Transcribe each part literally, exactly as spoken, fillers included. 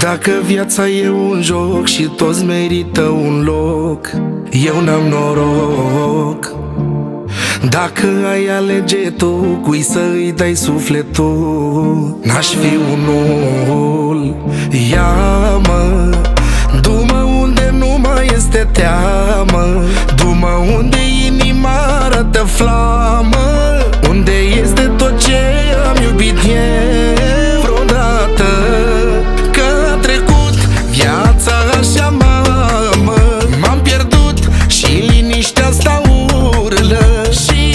Dacă viața e un joc și toți merită un loc, eu n-am noroc. Dacă ai alege tu cui să îi dai sufletul, n-aș fi unul. Ia-mă, du-mă unde nu mai este teamă, du-mă unde inima arată flamă, unde este tot ce am iubit eu vreodată. Că a trecut viața așa, mamă, m-am pierdut și liniștea asta urlă și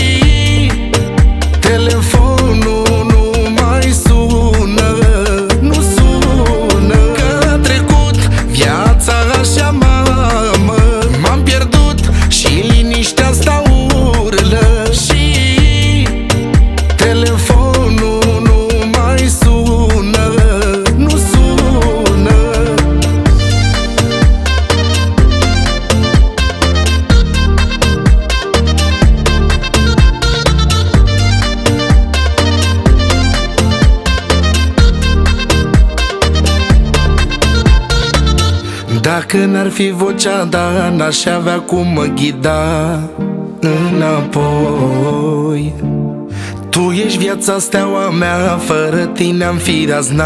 telefonul nu mai sună, nu sună. Că a trecut viața așa, mamă, m-am pierdut și liniștea asta urlă și telefonul nu mai sună, nu sună. Dacă n-ar fi vocea, da, n-aș avea cum mă ghida înapoi. Tu ești viața, steaua mea, fără tine am fi razna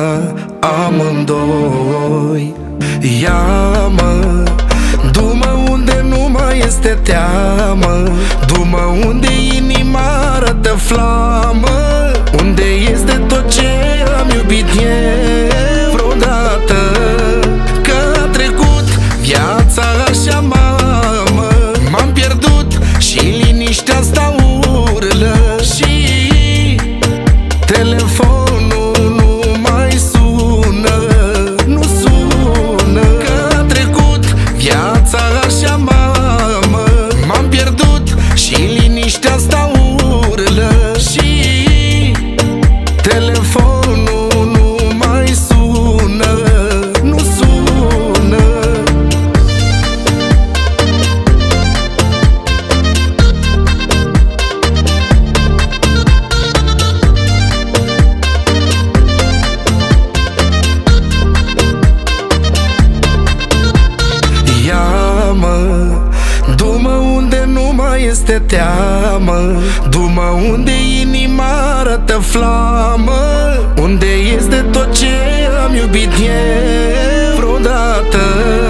amândoi. Ia-mă, du-mă unde nu mai este teamă, du-mă unde inima arată flamă, unde este tot ce am iubit eu vreodată. Că a trecut viața așa, mamă, m-am pierdut și liniștea asta urlă și telefonul nu mai sună, nu sună. Că a trecut viața așa, mamă, m-am pierdut și liniștea asta urlă și telefonul nu mai sună, nu sună. Ia-mă, du-mă unde nu mai este teamă, du-mă unde inima arată flamă, unde este tot ce am iubit eu vreodată.